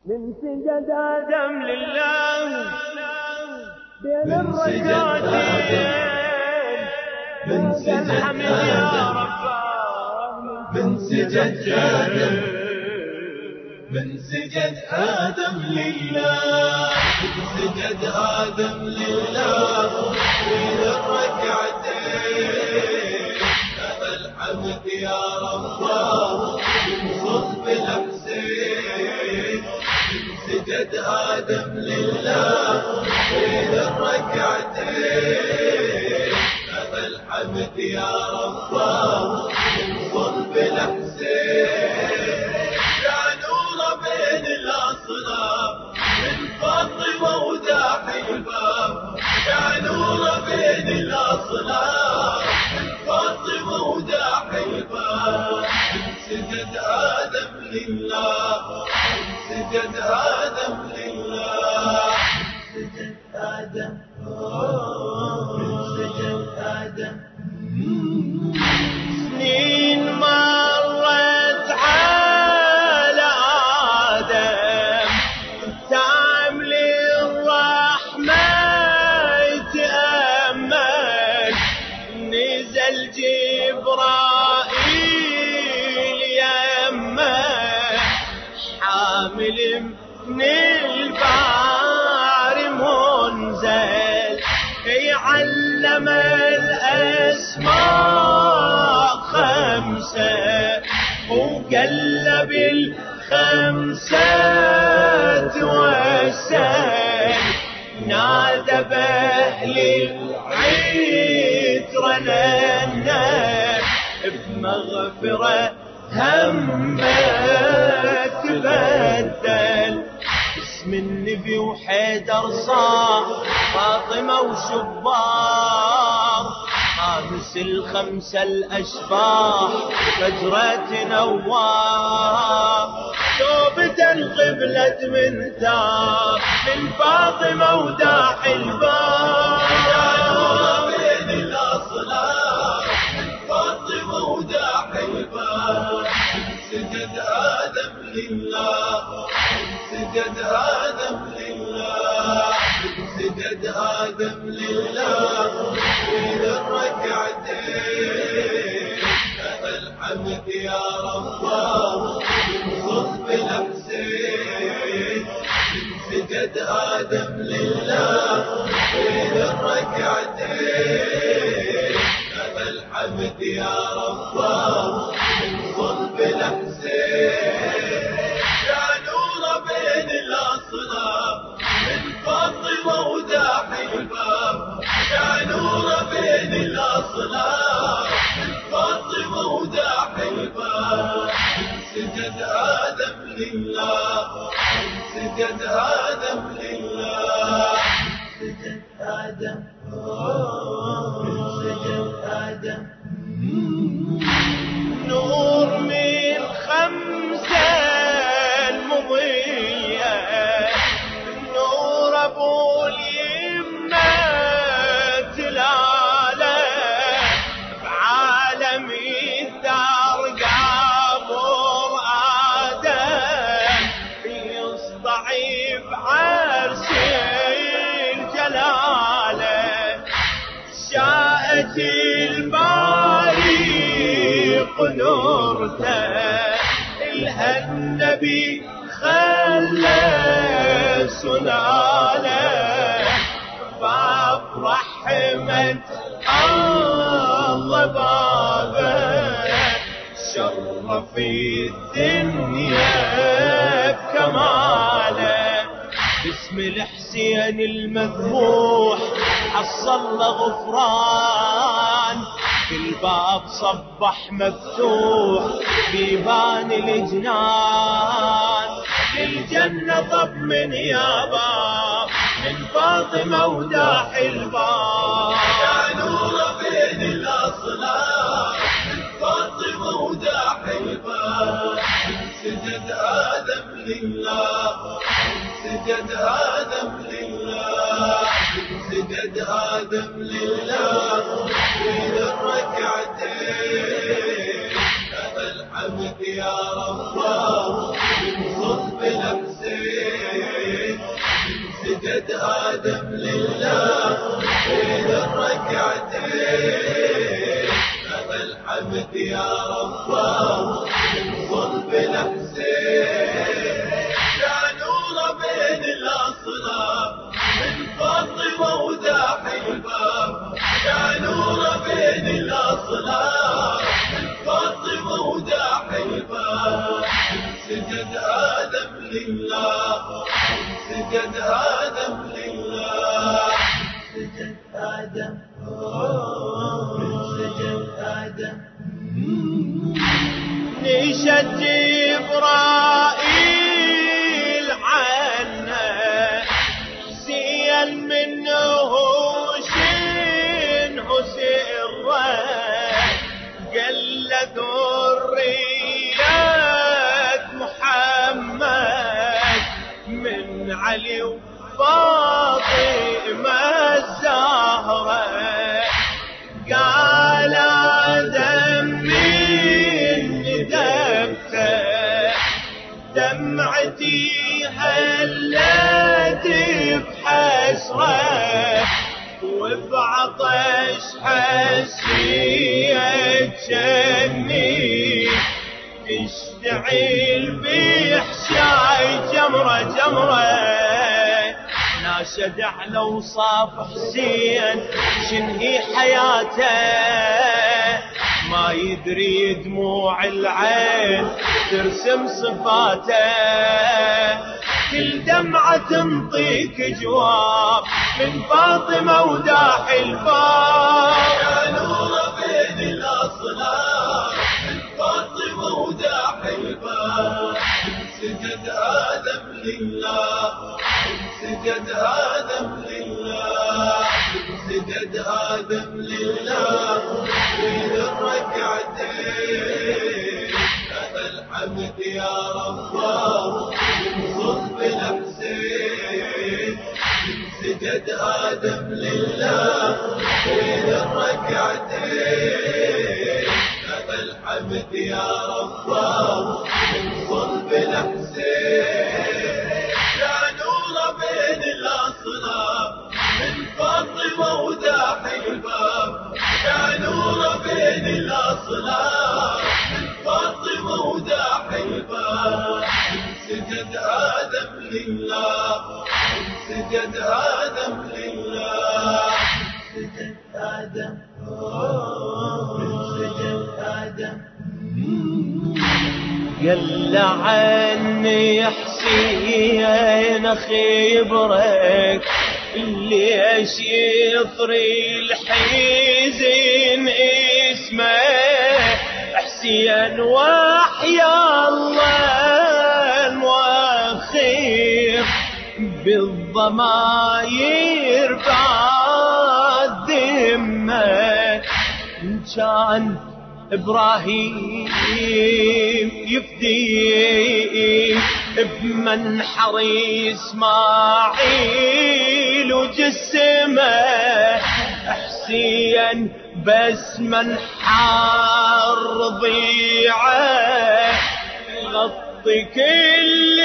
من سجد آدم لله بين الركعتين، من سجد آدم، من سجد آدم، من سجد آدم لله، من سجد آدم لله بين الركعتين. هذا الحمد يا رباه من صلب الحسين. من سجد آدم لله بين الركعتين. هذا الحمد يا رباه من صلب الحسين. يا نور بين الأصنام من فاطمة وداحي الباب. يا نور بين الأصنام من فاطمة وداحي الباب. من سجد آدم لله، من سجد آدم لله، من سجد آدم، من سجد آدم. سنين مرت على آدم تعمل الرحمة يتأمل. نزل جبرائيل يمه حامل من البار منزل. يعلم الأسماء خمسة وقلب الخمسة توسل. نادى بأهل العيد رننا بمغفرة همه تبدل. اسم النبي وحيدر صار فاطمة وشبار. خامس الخمسة الأشباح فجرة نوار. توبة القبلة من تاب من فاطمة وداحي الباب. يا نور بين الأصنام من فاطمة وداحي الباب. من سجد آدم لله، من سجد آدم لله، من سجد آدم لله بين الركعتين. هذا الحمد يا رباه من صلب الحسين. من سجد آدم لله بين الركعتين. هذا الحمد يا رباه من صلب الحسين. يا نور بين الأصنام من فاطمة وداحي الباب. يا نور بين الأصنام من فاطمة وداحي الباب. من سجد آدم لله، من سجد آدم لله، من سجد آدم، من سجد آدم. نور من خمسة المضية، نور أبو اليمة تلالة. بعالم الدار قابر آدم يصطعب عرش الجلالة. شاءت الباري قدرته إلها النبي خلى سلالة. باب رحمة الله بابه شرف الدنيا بكماله. باسم الحسين المذبوح حصل له غفران. كل باب صبح مفتوح بيبان الجنان. للجنة طمن يا باب من فاطمة وداحي الباب. يا نور بين الأصنام من فاطمة وداحي الباب. من سجد آدم لله، من سجد آدم لله، من سجد آدم لله بين الركعتين. هذا الحمد يا رباه من صلب الحسين. سجد آدم لله بين الركعتين. هذا الحمد يا رباه من صلب الحسين. يا نور بين الأصنام من فاطمة وداحي الباب. يا نور بين الأصنام من فاطمة وداحي الباب. سجد آدم لله سجد آدم لله. سجد آدم سجد آدم. نشد جبرائيل عنه حسين منه شنه سره. قال له ذرية محمد من علي وفاطمة الزهرة. قال دمعتي هلت بحسرة وبعطش حسيت جني اشتعل بحشاي جمرة جمرة. ناشد على وصاف حسين شنهي حياته ما يدري دموع العين ترسم صفاته. كل دمعة تنطيك جواب من فاطمة وداحي الباب. يا نور بين الأصنام من فاطمة وداحي الباب. سجد آدم لله سجد آدم لله. سجد آدم لله بين الركعتين. هذا الحمد يا رباه من صلب الحسين. سجد آدم لله بين الركعتين. هذا الحمد يا رباه من صلب الحسين. يا نور بين الأصنام من فاطمة وداحي الباب. يا نور بين الأصنام من فاطمة وداحي الباب. سجد آدم لله سجد آدم لله. سجد آدم سجد آدم. قل عني حسين خبرك ليش يطري الحزن اسمه حسين وحيا الله المؤخر بالضماير بعد دمه. كان إبراهيم يفدي بمنحر إسماعيل وجسمه حسين بس منحر رضيعه غطي كل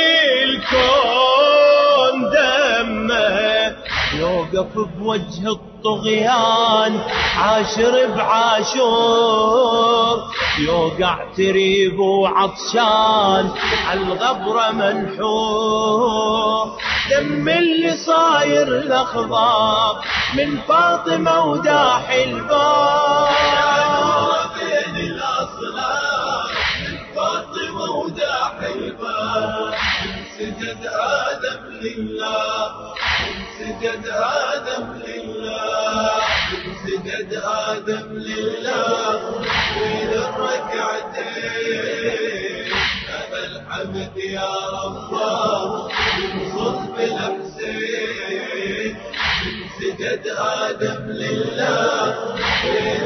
الكون دمه. يوقف بوجه الطغيان عاشر بعاشور يوقع تريب وعطشان عالغبرة منحور. دم اللي صاير الأخضر من فاطمة وداحي الباب. بين الأصنام من فاطمة وداحي الباب. سجد آدم لله سجد آدم لله. سجد آدم لله بين الركعتين. هذا الحمد يا رباه من صلب الحسين. سجد آدم لله بين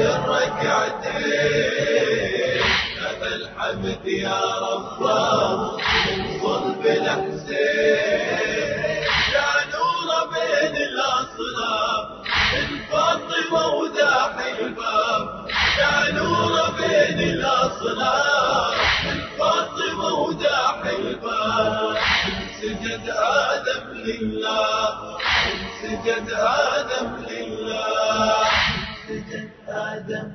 الركعتين. هذا الحمد يا رباه من صلب الحسين. يا نور بين الأصنام من فاطمة وداحي الباب. يا نور بين الأصنام من فاطمة وداحي الباب. سجد آدم لله سجد آدم لله. سجد آدم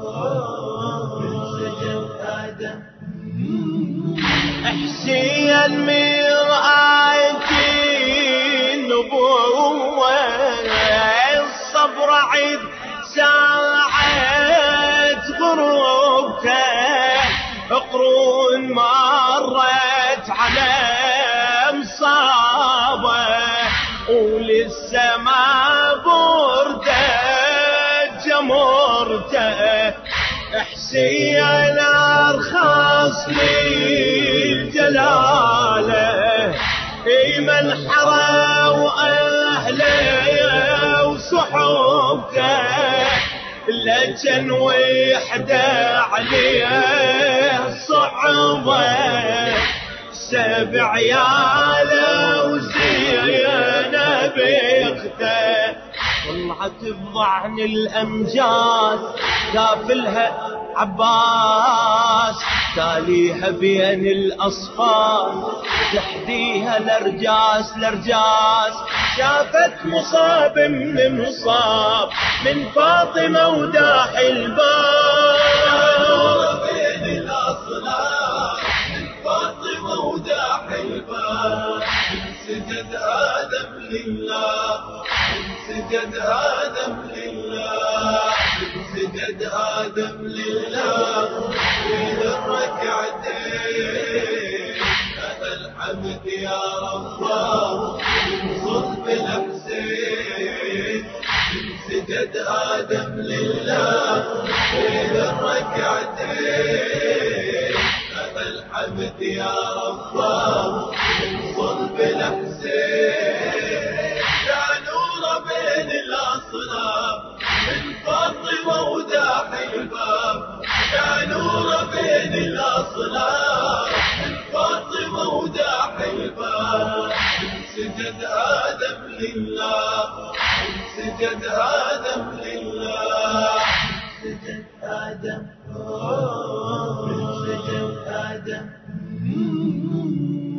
سجد آدم حسين مرآة النبوة الصبر عيد ساعة غروبته قرون مرت على مصابه ولسه ما بردت جمرته حسين ارخص للجلاله من حرى واهله وصحبته لجن وحده عليه صعبه 7 عياله وزينب بيخته طلعت بضعن الأمجاد كافلها عباس تاليها بين الأصفار تحديها لرجاس شافت مصاب من مصاب من فاطمة وداح الباب بين الأصنام من فاطمة وداح الباب. سجد آدم لله. سجد آدم لله. سجد آدم لله. إلى الركعتين هذا الحمد يا رباه من صلب الحسين. سجد آدم لله. إلى الركعتين هذا الحمد يا رباه من صلب الحسين. يا نور بين الأصنام من فاطمة وداح الباب. يا نور بين الأصنام من فاطمة وداح الباب. سجد آدم لله. سجد آدم لله. سجد آدم سجد آدم